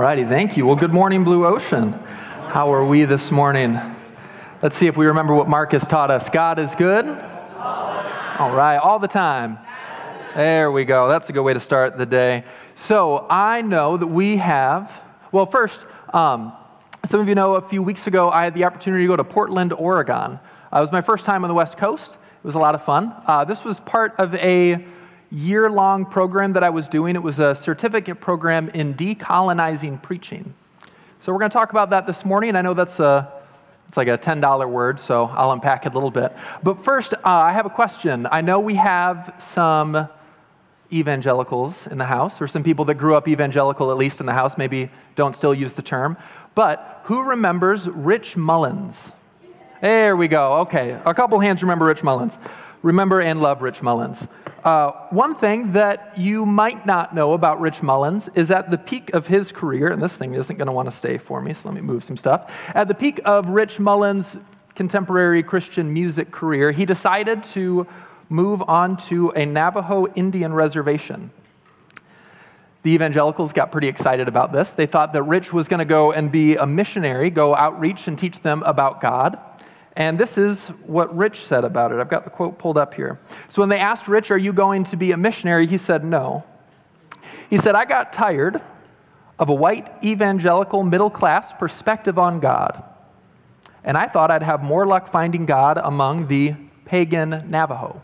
righty, thank you. Well, good morning, Blue Ocean. How are we this morning? Let's see if we remember what Marcus taught us. God is good? All right, all the time. There we go. That's a good way to start the day. So I know that we have, well, first, some of you know a few weeks ago I had the opportunity to go to Portland, Oregon. It was my first time on the West Coast. It was a lot of fun. This was part of a year-long program that I was doing. It was a certificate program in decolonizing preaching. So we're going to talk about that this morning. I know it's like a $10 word, so I'll unpack it a little bit. But first, I have a question. I know we have some evangelicals in the house, or some people that grew up evangelical, at least in the house, maybe don't still use the term. But who remembers Rich Mullins? There we go. Okay, a couple hands remember Rich Mullins. Remember and love Rich Mullins. One thing that you might not know about Rich Mullins is at the peak of his career, and this thing isn't going to want to stay for me, so let me move some stuff. At the peak of Rich Mullins' contemporary Christian music career, he decided to move on to a Navajo Indian reservation. The evangelicals got pretty excited about this. They thought that Rich was going to go and be a missionary, go outreach and teach them about God. And this is what Rich said about it. I've got the quote pulled up here. So when they asked Rich, "Are you going to be a missionary?" he said, "No." He said, "I got tired of a white evangelical middle-class perspective on God. And I thought I'd have more luck finding God among the pagan Navajo."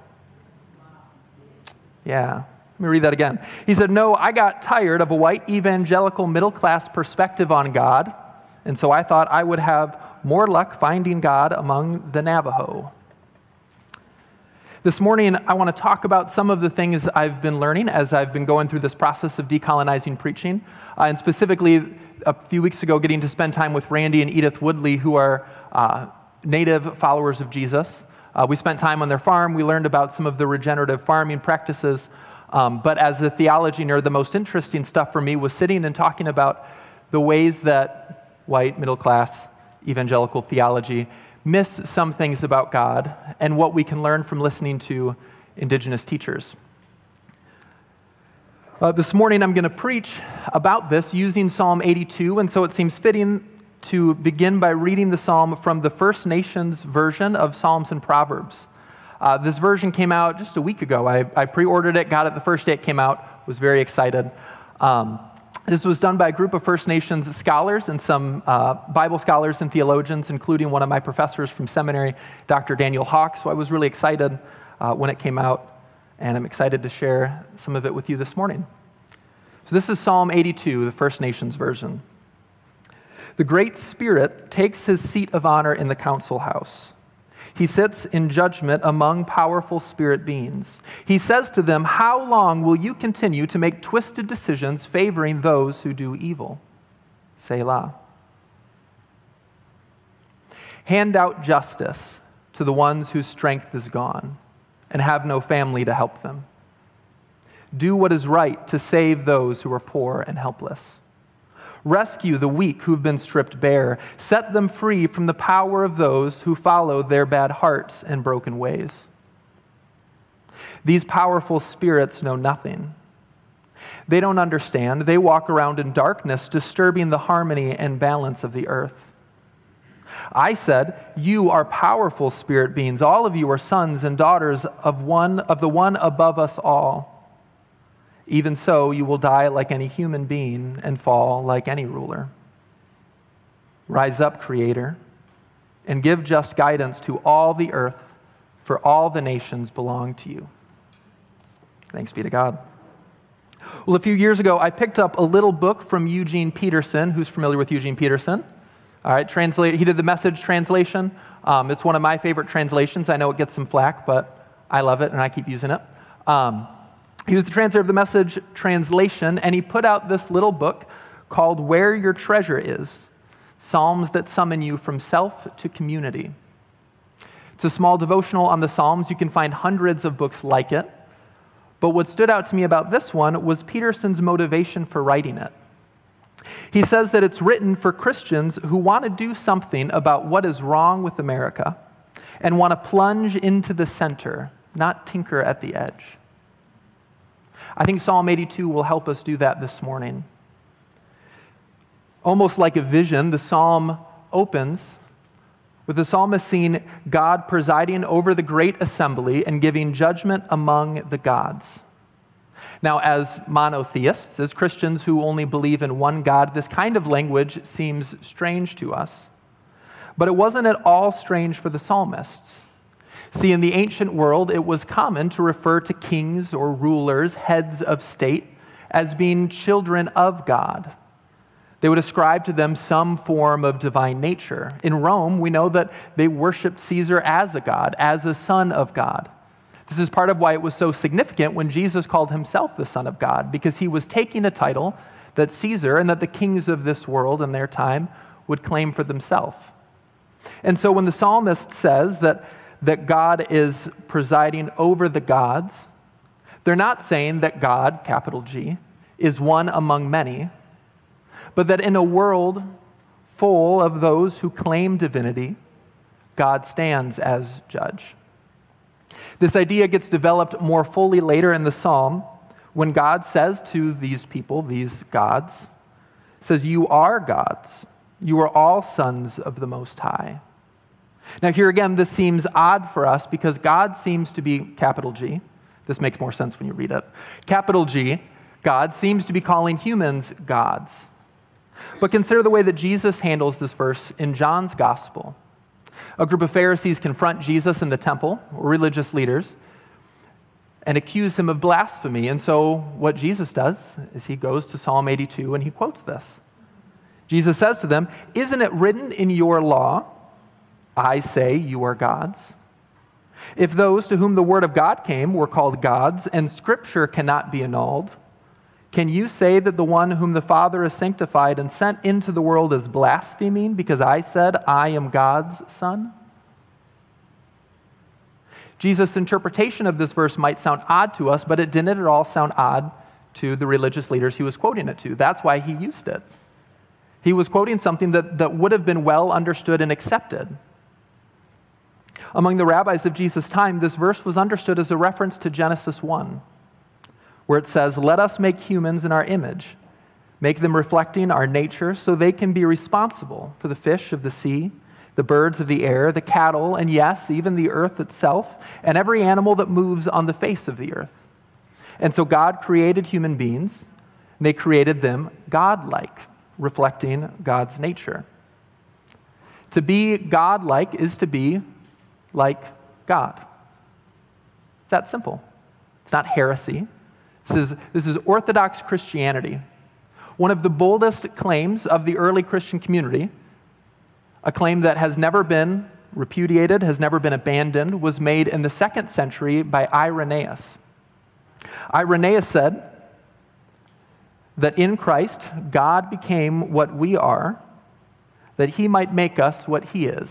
Yeah, let me read that again. He said, "No, I got tired of a white evangelical middle-class perspective on God, and so I thought I would have more luck finding God among the Navajo." This morning, I want to talk about some of the things I've been learning as I've been going through this process of decolonizing preaching, and specifically a few weeks ago getting to spend time with Randy and Edith Woodley, who are native followers of Jesus. We spent time on their farm. We learned about some of the regenerative farming practices, but as a theology nerd, the most interesting stuff for me was sitting and talking about the ways that white, middle-class, evangelical theology miss some things about God and what we can learn from listening to indigenous teachers. This morning I'm going to preach about this using Psalm 82, and so it seems fitting to begin by reading the psalm from the First Nations version of Psalms and Proverbs. This version came out just a week ago. I pre-ordered it, got it the first day it came out, was very excited. This was done by a group of First Nations scholars and some Bible scholars and theologians, including one of my professors from seminary, Dr. Daniel Hawk. So I was really excited when it came out, and I'm excited to share some of it with you this morning. So this is Psalm 82, the First Nations version. "The Great Spirit takes his seat of honor in the council house. He sits in judgment among powerful spirit beings. He says to them, 'How long will you continue to make twisted decisions favoring those who do evil?' Selah. Hand out justice to the ones whose strength is gone and have no family to help them. Do what is right to save those who are poor and helpless. Rescue the weak who've been stripped bare. Set them free from the power of those who follow their bad hearts and broken ways. These powerful spirits know nothing. They don't understand. They walk around in darkness, disturbing the harmony and balance of the earth. I said, 'You are powerful spirit beings. All of you are sons and daughters of the one above us all. Even so, you will die like any human being and fall like any ruler. Rise up, Creator, and give just guidance to all the earth, for all the nations belong to you.'" Thanks be to God. Well, a few years ago, I picked up a little book from Eugene Peterson. Who's familiar with Eugene Peterson? All right, he did the Message translation. It's one of my favorite translations. I know it gets some flack, but I love it, and I keep using it. He was the translator of the Message translation, and he put out this little book called Where Your Treasure Is, Psalms that Summon You from Self to Community. It's a small devotional on the Psalms. You can find hundreds of books like it. But what stood out to me about this one was Peterson's motivation for writing it. He says that it's written for Christians who want to do something about what is wrong with America and want to plunge into the center, not tinker at the edge. I think Psalm 82 will help us do that this morning. Almost like a vision, the psalm opens with the psalmist seeing God presiding over the great assembly and giving judgment among the gods. Now, as monotheists, as Christians who only believe in one God, this kind of language seems strange to us. But it wasn't at all strange for the psalmists. See, in the ancient world, it was common to refer to kings or rulers, heads of state, as being children of God. They would ascribe to them some form of divine nature. In Rome, we know that they worshiped Caesar as a god, as a son of God. This is part of why it was so significant when Jesus called himself the Son of God, because he was taking a title that Caesar and that the kings of this world in their time would claim for themselves. And so when the psalmist says that God is presiding over the gods, they're not saying that God, capital G, is one among many, but that in a world full of those who claim divinity, God stands as judge. This idea gets developed more fully later in the psalm when God says to these people, these gods, says, "You are gods. You are all sons of the Most High." Now here again, this seems odd for us because God seems to be, capital G. This makes more sense when you read it. Capital G, God seems to be calling humans gods. But consider the way that Jesus handles this verse in John's gospel. A group of Pharisees confront Jesus in the temple, or religious leaders, and accuse him of blasphemy. And so what Jesus does is he goes to Psalm 82 and he quotes this. Jesus says to them, "Isn't it written in your law, I say you are gods? If those to whom the word of God came were called gods, and Scripture cannot be annulled, can you say that the one whom the Father has sanctified and sent into the world is blaspheming because I said, I am God's son?" Jesus' interpretation of this verse might sound odd to us, but it didn't at all sound odd to the religious leaders he was quoting it to. That's why he used it. He was quoting something that would have been well understood and accepted. Among the rabbis of Jesus' time, this verse was understood as a reference to Genesis 1. Where it says, "Let us make humans in our image, make them reflecting our nature so they can be responsible for the fish of the sea, the birds of the air, the cattle, and yes, even the earth itself, and every animal that moves on the face of the earth." And so God created human beings, and they created them God-like, reflecting God's nature. To be God-like is to be like God. It's that simple. It's not heresy. This is Orthodox Christianity. One of the boldest claims of the early Christian community, a claim that has never been repudiated, has never been abandoned, was made in the 2nd century by Irenaeus. Irenaeus said that in Christ, God became what we are, that he might make us what he is.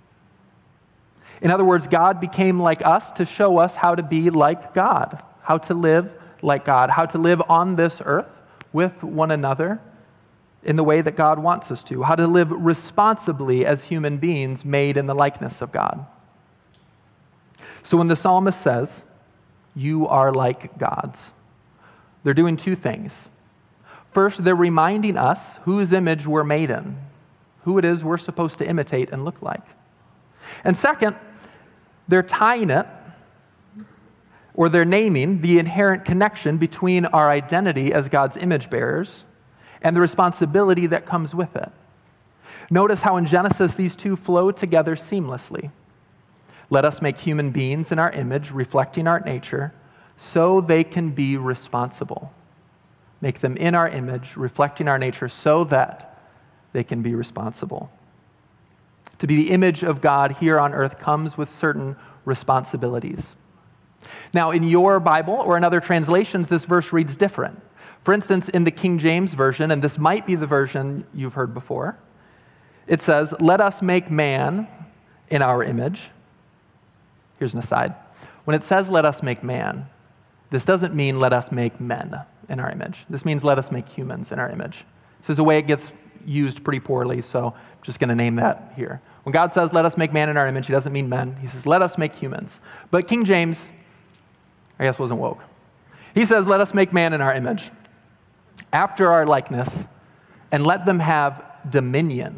In other words, God became like us to show us how to be like God, how to live like God, how to live on this earth with one another in the way that God wants us to, how to live responsibly as human beings made in the likeness of God. So when the psalmist says, "You are like gods," they're doing two things. First, they're reminding us whose image we're made in, who it is we're supposed to imitate and look like. And second, they're tying it, or they're naming the inherent connection between our identity as God's image bearers and the responsibility that comes with it. Notice how in Genesis these two flow together seamlessly. Let us make human beings in our image, reflecting our nature, so they can be responsible. Make them in our image, reflecting our nature, so that they can be responsible. To be the image of God here on earth comes with certain responsibilities. Now, in your Bible or in other translations, this verse reads different. For instance, in the King James Version, and this might be the version you've heard before, it says, "Let us make man in our image." Here's an aside. When it says, "Let us make man," this doesn't mean let us make men in our image. This means let us make humans in our image. This is a way it gets used pretty poorly, so I'm just going to name that here. When God says, "Let us make man in our image," he doesn't mean men. He says, "Let us make humans." But King James, I guess, wasn't woke. He says, "Let us make man in our image, after our likeness, and let them have dominion.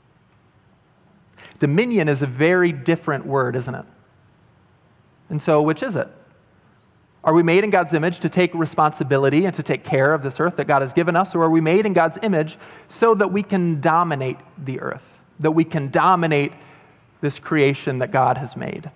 Dominion is a very different word, isn't it? And so, which is it? Are we made in God's image to take responsibility and to take care of this earth that God has given us, or are we made in God's image so that we can dominate the earth, that we can dominate this creation that God has made?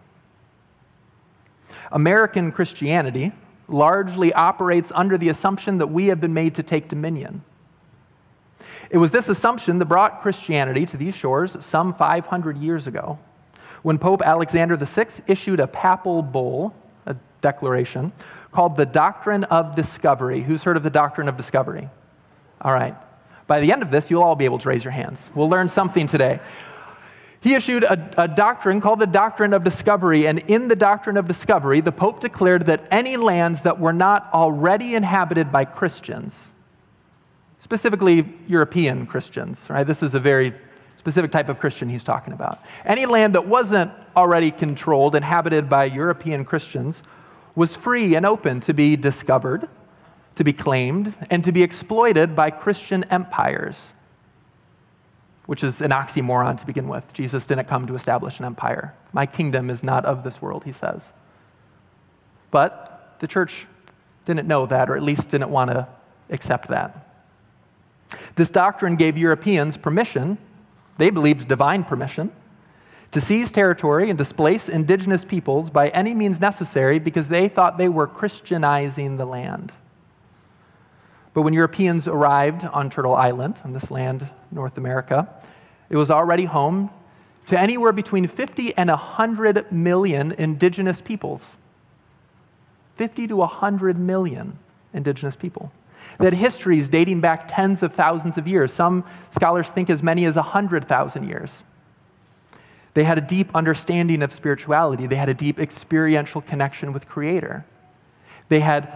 American Christianity largely operates under the assumption that we have been made to take dominion. It was this assumption that brought Christianity to these shores some 500 years ago, when Pope Alexander VI issued a papal bull, a declaration, called the Doctrine of Discovery. Who's heard of the Doctrine of Discovery? All right. By the end of this, you'll all be able to raise your hands. We'll learn something today. He issued a doctrine called the Doctrine of Discovery, and in the Doctrine of Discovery, the Pope declared that any lands that were not already inhabited by Christians, specifically European Christians, right? This is a very specific type of Christian he's talking about. Any land that wasn't already controlled, inhabited by European Christians, was free and open to be discovered, to be claimed, and to be exploited by Christian empires, which is an oxymoron to begin with. Jesus didn't come to establish an empire. My kingdom is not of this world, he says. But the church didn't know that, or at least didn't want to accept that. This doctrine gave Europeans permission, they believed divine permission, to seize territory and displace indigenous peoples by any means necessary because they thought they were Christianizing the land. But when Europeans arrived on Turtle Island, on this land, North America, it was already home to anywhere between 50 and 100 million indigenous peoples. 50 to 100 million indigenous people. They had histories dating back tens of thousands of years. Some scholars think as many as 100,000 years. They had a deep understanding of spirituality. They had a deep experiential connection with Creator. They had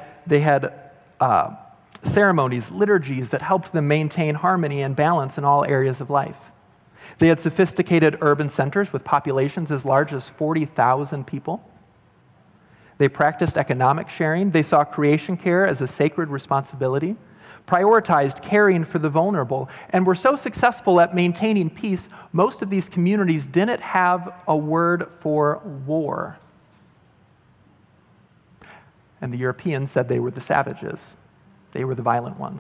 ceremonies, liturgies that helped them maintain harmony and balance in all areas of life. They had sophisticated urban centers with populations as large as 40,000 people. They practiced economic sharing. They saw creation care as a sacred responsibility, prioritized caring for the vulnerable, and were so successful at maintaining peace, most of these communities didn't have a word for war. And the Europeans said they were the savages. They were the violent ones.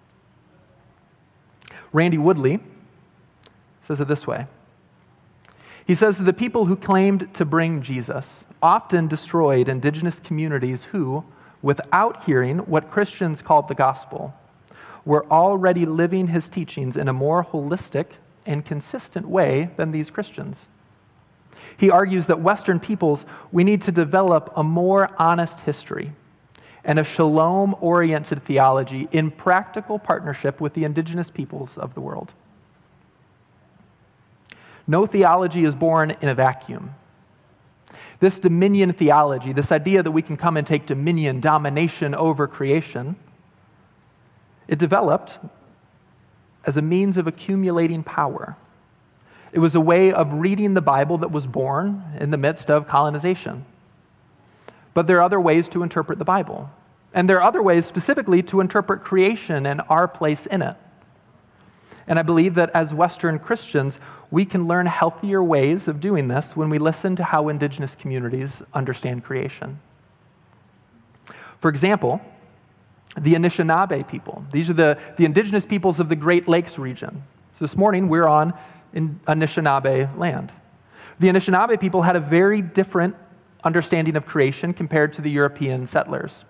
Randy Woodley says it this way. He says that the people who claimed to bring Jesus often destroyed indigenous communities who, without hearing what Christians called the gospel, were already living his teachings in a more holistic and consistent way than these Christians. He argues that Western peoples, we need to develop a more honest history and a shalom-oriented theology in practical partnership with the indigenous peoples of the world. No theology is born in a vacuum. This dominion theology, this idea that we can come and take dominion, domination over creation, it developed as a means of accumulating power. It was a way of reading the Bible that was born in the midst of colonization. But there are other ways to interpret the Bible. And there are other ways specifically to interpret creation and our place in it. And I believe that as Western Christians, we can learn healthier ways of doing this when we listen to how indigenous communities understand creation. For example, the Anishinaabe people. These are the indigenous peoples of the Great Lakes region. So this morning we're on Anishinaabe land. The Anishinaabe people had a very different understanding of creation compared to the European settlers.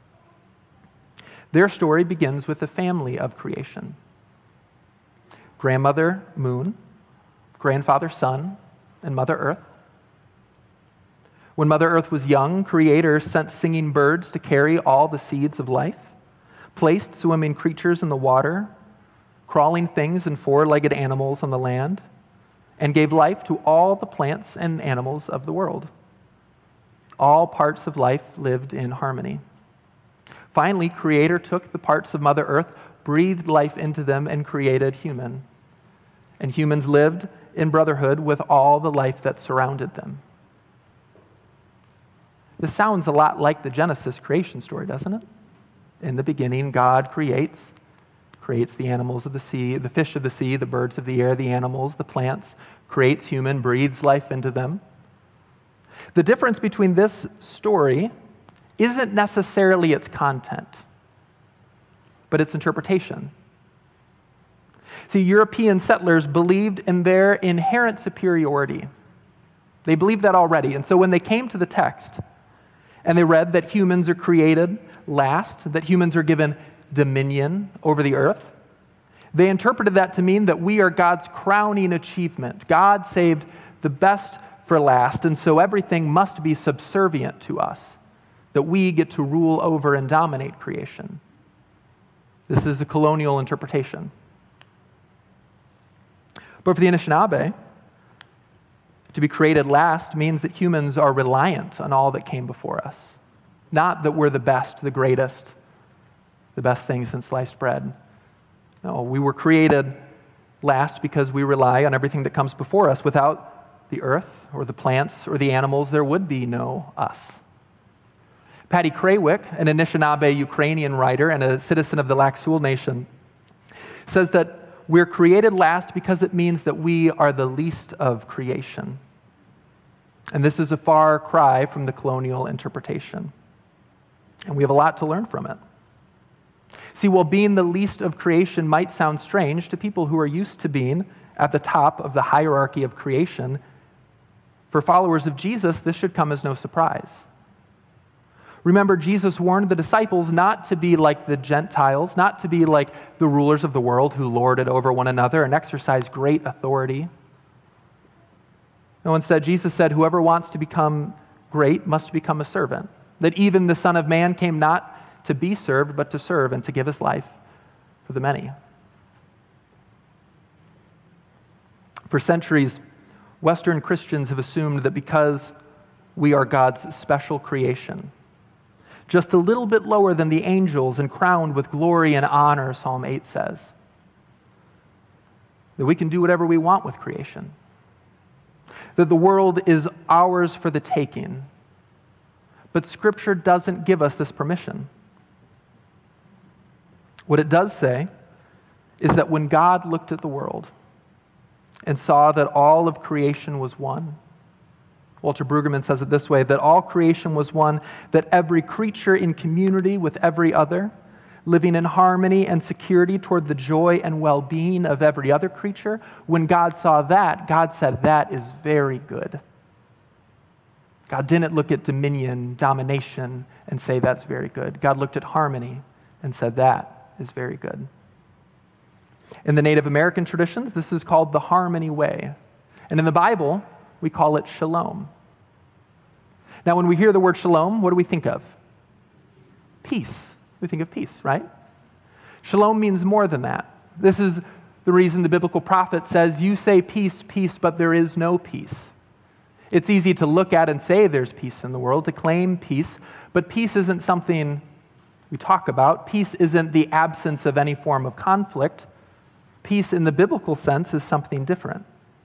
Their story begins with a family of creation. Grandmother Moon, grandfather Sun, and Mother Earth. When Mother Earth was young, Creator sent singing birds to carry all the seeds of life, placed swimming creatures in the water, crawling things and four-legged animals on the land, and gave life to all the plants and animals of the world. All parts of life lived in harmony. Finally, Creator took the parts of Mother Earth, breathed life into them, and created human. And humans lived in brotherhood with all the life that surrounded them. This sounds a lot like the Genesis creation story, doesn't it? In the beginning, God creates creates the animals of the sea, the fish of the sea, the birds of the air, the animals, the plants, creates human, breathes life into them. The difference between this story isn't necessarily its content, but its interpretation. See, European settlers believed in their inherent superiority. They believed that already. And so when they came to the text and they read that humans are created last, that humans are given dominion over the earth, they interpreted that to mean that we are God's crowning achievement. God saved the best for last, and so everything must be subservient to us, that we get to rule over and dominate creation. This is the colonial interpretation. But for the Anishinaabe, to be created last means that humans are reliant on all that came before us. Not that we're the best, the greatest, the best thing since sliced bread. No, we were created last because we rely on everything that comes before us. Without the earth or the plants or the animals, there would be no us. Patty Krawick, an Anishinaabe Ukrainian writer and a citizen of the Laksul Nation, says that we're created last because it means that we are the least of creation. And this is a far cry from the colonial interpretation. And we have a lot to learn from it. See, while being the least of creation might sound strange to people who are used to being at the top of the hierarchy of creation, for followers of Jesus, this should come as no surprise. Remember, Jesus warned the disciples not to be like the Gentiles, not to be like the rulers of the world who lord it over one another and exercise great authority. No, instead, Jesus said, whoever wants to become great must become a servant. That even the Son of Man came not to be served, but to serve and to give his life for the many. For centuries, Western Christians have assumed that because we are God's special creation, just a little bit lower than the angels and crowned with glory and honor, Psalm 8 says, that we can do whatever we want with creation, that the world is ours for the taking. But Scripture doesn't give us this permission. What it does say is that when God looked at the world and saw that all of creation was one, Walter Brueggemann says it this way, that all creation was one, that every creature in community with every other, living in harmony and security toward the joy and well-being of every other creature. When God saw that, God said, that is very good. God didn't look at dominion, domination, and say that's very good. God looked at harmony and said that is very good. In the Native American traditions, this is called the harmony way. And in the Bible, we call it shalom. Now, when we hear the word shalom, what do we think of? Peace. We think of peace, right? Shalom means more than that. This is the reason the biblical prophet says, you say peace, peace, but there is no peace. It's easy to look at and say there's peace in the world, to claim peace, but peace isn't something we talk about. Peace isn't the absence of any form of conflict. Peace in the biblical sense is something different.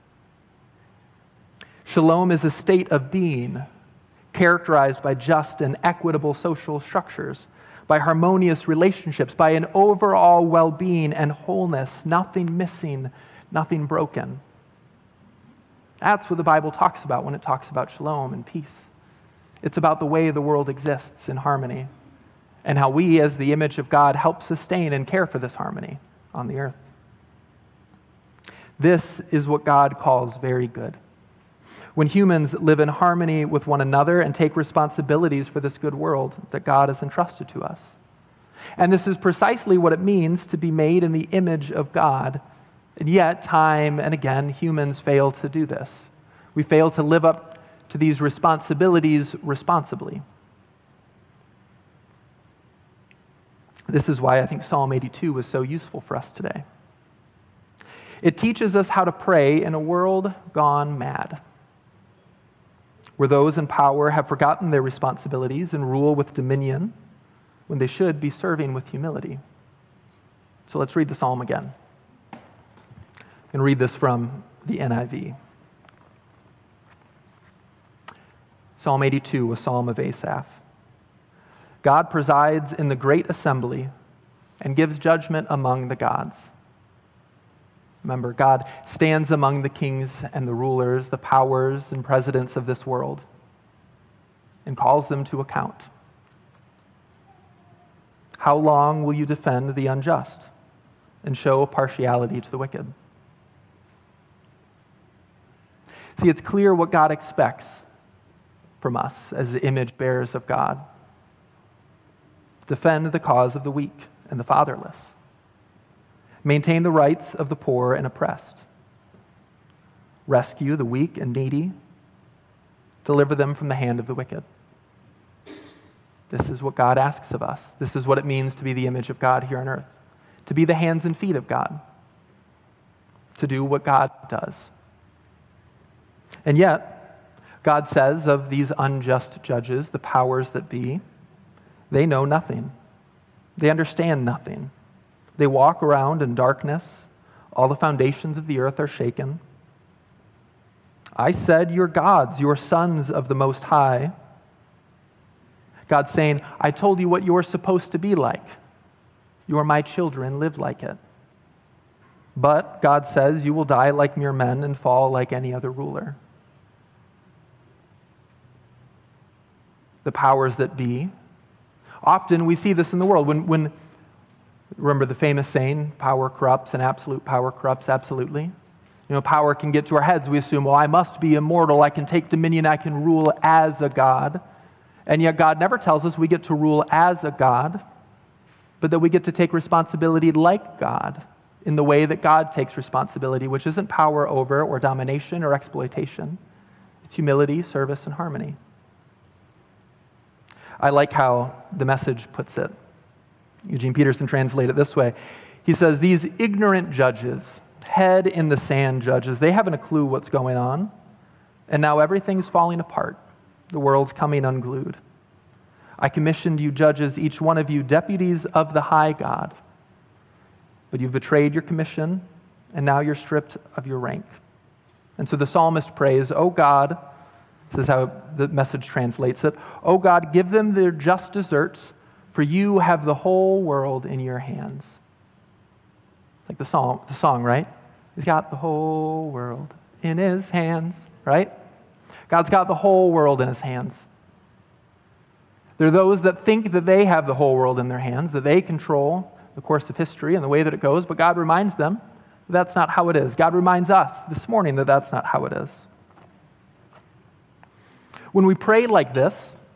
Shalom is a state of being characterized by just and equitable social structures, by harmonious relationships, by an overall well-being and wholeness, nothing missing, nothing broken. That's what the Bible talks about when it talks about shalom and peace. It's about the way the world exists in harmony and how we, as the image of God, help sustain and care for this harmony on the earth. This is what God calls very good. When humans live in harmony with one another and take responsibilities for this good world that God has entrusted to us. And this is precisely what it means to be made in the image of God. And yet, time and again, humans fail to do this. We fail to live up to these responsibilities responsibly. This is why I think Psalm 82 was so useful for us today. It teaches us how to pray in a world gone mad, where those in power have forgotten their responsibilities and rule with dominion when they should be serving with humility. So let's read the psalm again. And read this from the NIV. Psalm 82, a psalm of Asaph. God presides in the great assembly. and gives judgment among the gods. Remember, God stands among the kings and the rulers, the powers and presidents of this world, and calls them to account. How long will you defend the unjust and show partiality to the wicked? See, it's clear what God expects from us as the image bearers of God. Defend the cause of the weak and the fatherless. Maintain the rights of the poor and oppressed. Rescue the weak and needy. Deliver them from the hand of the wicked. This is what God asks of us. This is what it means to be the image of God here on earth. To be the hands and feet of God. To do what God does. And yet, God says of these unjust judges, the powers that be, they know nothing. They understand nothing. They walk around in darkness. All the foundations of the earth are shaken. I said, you're gods, you're sons of the Most High. God's saying, I told you what you're supposed to be like. You're my children, live like it. But God says, you will die like mere men and fall like any other ruler. The powers that be. Often we see this in the world. When remember the famous saying, power corrupts and absolute power corrupts absolutely. You know, power can get to our heads. We assume, well, I must be immortal. I can take dominion. I can rule as a God. And yet God never tells us we get to rule as a God, but that we get to take responsibility like God in the way that God takes responsibility, which isn't power over or domination or exploitation. It's humility, service, and harmony. I like how the Message puts it. Eugene Peterson translated it this way. He says, these ignorant judges, head in the sand judges, they haven't a clue what's going on, and now everything's falling apart. The world's coming unglued. I commissioned you judges, each one of you deputies of the high God, but you've betrayed your commission, and now you're stripped of your rank. And so the psalmist prays, O God, this is how the Message translates it, O God, give them their just deserts, for you have the whole world in your hands. Like the song, right? He's got the whole world in his hands, right? God's got the whole world in his hands. There are those that think that they have the whole world in their hands, that they control the course of history and the way that it goes, but God reminds them that that's not how it is. God reminds us this morning that that's not how it is. When we pray like this,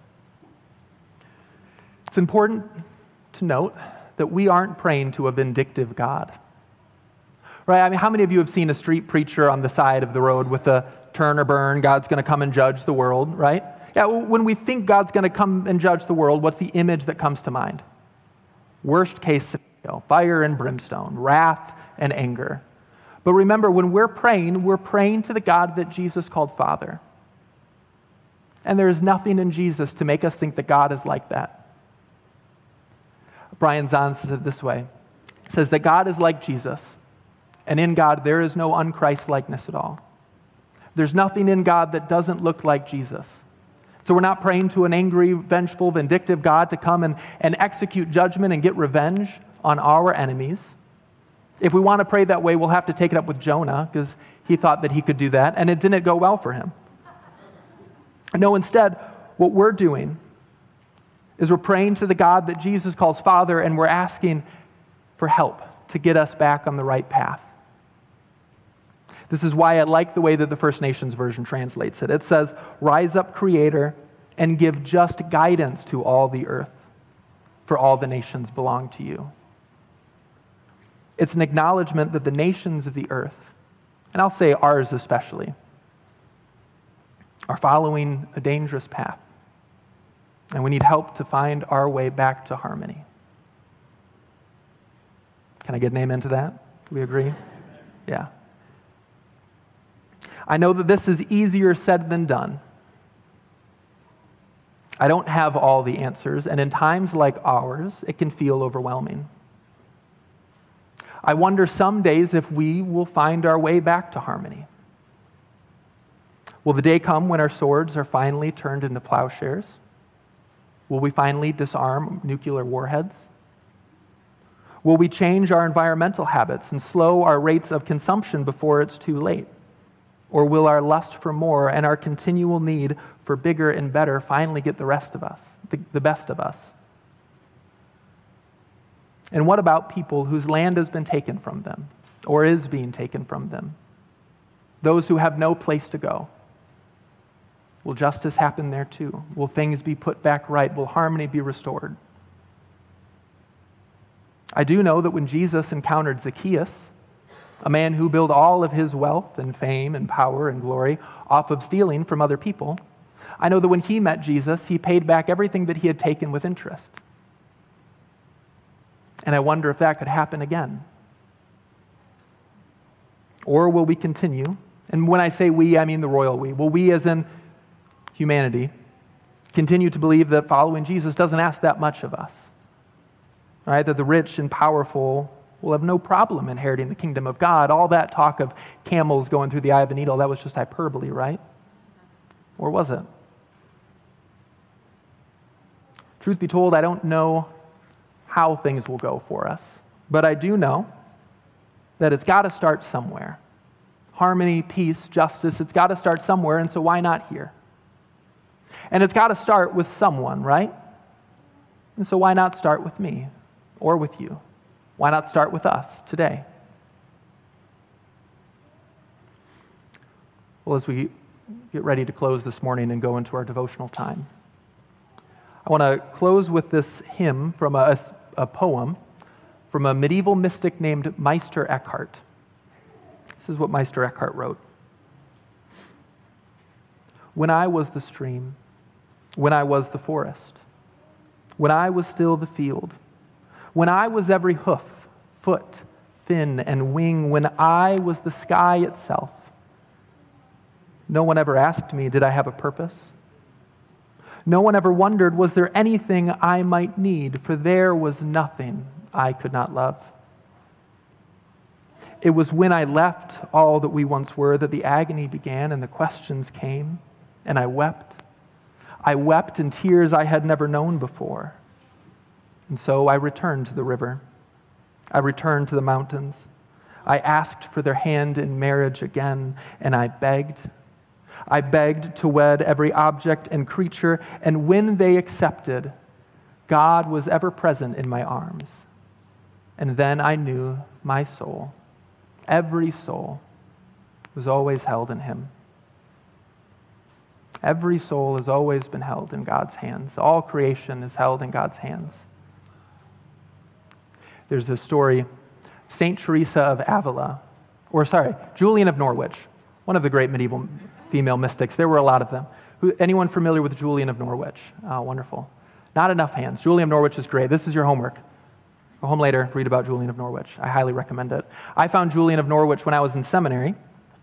it's important to note that we aren't praying to a vindictive God. Right? I mean, how many of you have seen a street preacher on the side of the road with a turn or burn, God's going to come and judge the world, right? Yeah, when we think God's going to come and judge the world, what's the image that comes to mind? Worst case scenario, fire and brimstone, wrath and anger. But remember, when we're praying to the God that Jesus called Father. And there is nothing in Jesus to make us think that God is like that. Brian Zahn says it this way. He says that God is like Jesus, and in God there is no un-Christ-likeness at all. There's nothing in God that doesn't look like Jesus. So we're not praying to an angry, vengeful, vindictive God to come and execute judgment and get revenge on our enemies. If we want to pray that way, we'll have to take it up with Jonah, because he thought that he could do that, and it didn't go well for him. No, instead, what we're doing is we're praying to the God that Jesus calls Father, and we're asking for help to get us back on the right path. This is why I like the way that the First Nations version translates it. It says, rise up, Creator, and give just guidance to all the earth, for all the nations belong to you. It's an acknowledgement that the nations of the earth, and I'll say ours especially, are following a dangerous path. And we need help to find our way back to harmony. Can I get an amen to that? Do we agree? Yeah. I know that this is easier said than done. I don't have all the answers, and in times like ours, it can feel overwhelming. I wonder some days if we will find our way back to harmony. Will the day come when our swords are finally turned into plowshares? Will we finally disarm nuclear warheads? Will we change our environmental habits and slow our rates of consumption before it's too late? Or will our lust for more and our continual need for bigger and better finally get the rest of us, the best of us? And what about people whose land has been taken from them or is being taken from them? Those who have no place to go. Will justice happen there too? Will things be put back right? Will harmony be restored? I do know that when Jesus encountered Zacchaeus, a man who built all of his wealth and fame and power and glory off of stealing from other people, I know that when he met Jesus, he paid back everything that he had taken with interest. And I wonder if that could happen again. Or will we continue? And when I say we, I mean the royal we. Will we, as in humanity, continue to believe that following Jesus doesn't ask that much of us? All right, that the rich and powerful will have no problem inheriting the kingdom of God. All that talk of camels going through the eye of the needle, that was just hyperbole, right? Or was it? Truth be told, I don't know how things will go for us, but I do know that it's got to start somewhere. Harmony, peace, justice, it's got to start somewhere, and so why not here? And it's got to start with someone, right? And so why not start with me or with you? Why not start with us today? Well, as we get ready to close this morning and go into our devotional time, I want to close with this hymn from a poem from a medieval mystic named Meister Eckhart. This is what Meister Eckhart wrote. When I was the stream, when I was the forest, when I was still the field, when I was every hoof, foot, fin, and wing, when I was the sky itself, no one ever asked me, did I have a purpose? No one ever wondered, was there anything I might need, for there was nothing I could not love. It was when I left all that we once were that the agony began and the questions came, and I wept. I wept in tears I had never known before. And so I returned to the river. I returned to the mountains. I asked for their hand in marriage again, and I begged. I begged to wed every object and creature, and when they accepted, God was ever present in my arms. And then I knew my soul, every soul, was always held in Him. Every soul has always been held in God's hands. All creation is held in God's hands. There's this story, Saint Teresa of Avila, Julian of Norwich, one of the great medieval female mystics. There were a lot of them. Anyone familiar with Julian of Norwich? Oh, wonderful. Not enough hands. Julian of Norwich is great. This is your homework. Go home later, read about Julian of Norwich. I highly recommend it. I found Julian of Norwich when I was in seminary,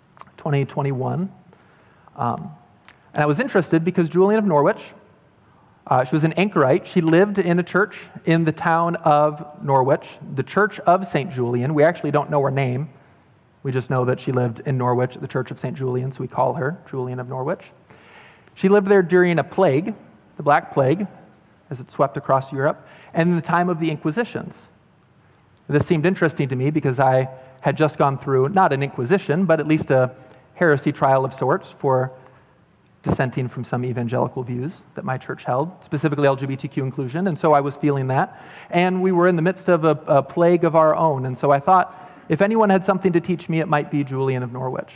2021. And I was interested because Julian of Norwich, she was an anchorite. She lived in a church in the town of Norwich, the Church of St. Julian. We actually don't know her name. We just know that she lived in Norwich, the Church of St. Julian, so we call her Julian of Norwich. She lived there during a plague, the Black Plague, as it swept across Europe, and in the time of the Inquisitions. This seemed interesting to me because I had just gone through, not an Inquisition, but at least a heresy trial of sorts for dissenting from some evangelical views that my church held, specifically LGBTQ inclusion, and so I was feeling that. And we were in the midst of a plague of our own, and so I thought, if anyone had something to teach me, it might be Julian of Norwich.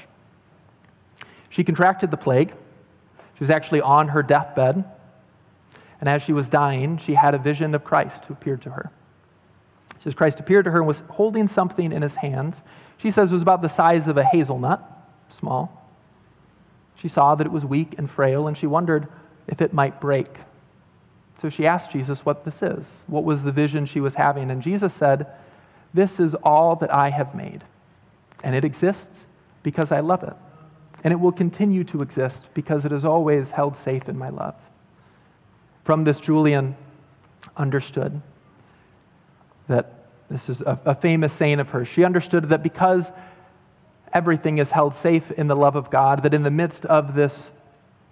She contracted the plague. She was actually on her deathbed, and as she was dying, she had a vision of Christ who appeared to her. She says Christ appeared to her and was holding something in his hands. She says it was about the size of a hazelnut, small. She saw that it was weak and frail, and she wondered if it might break. So she asked Jesus what this is. What was the vision she was having? And Jesus said, "This is all that I have made, and it exists because I love it. And it will continue to exist because it is always held safe in my love." From this, Julian understood that this is a famous saying of hers. She understood that because everything is held safe in the love of God, that in the midst of this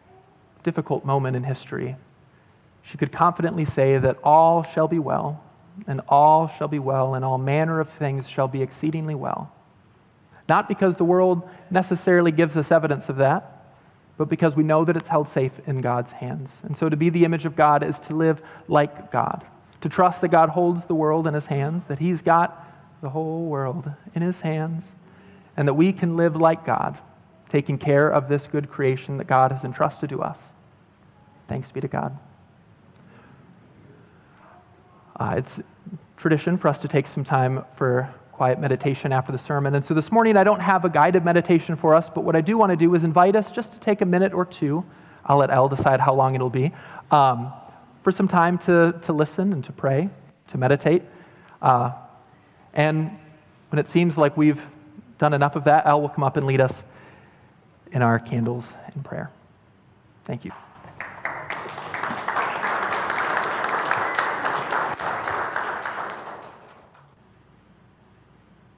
difficult moment in history, she could confidently say that all shall be well, and all shall be well, and all manner of things shall be exceedingly well. Not because the world necessarily gives us evidence of that, but because we know that it's held safe in God's hands. And so to be the image of God is to live like God, to trust that God holds the world in his hands, that he's got the whole world in his hands, and that we can live like God, taking care of this good creation that God has entrusted to us. Thanks be to God. It's tradition for us to take some time for quiet meditation after the sermon. And so this morning I don't have a guided meditation for us, but what I do want to do is invite us just to take a minute or two. I'll let Elle decide how long it'll be, for some time to listen and to pray, to meditate. And when it seems like we've done enough of that, Elle will come up and lead us in our candles in prayer. Thank you.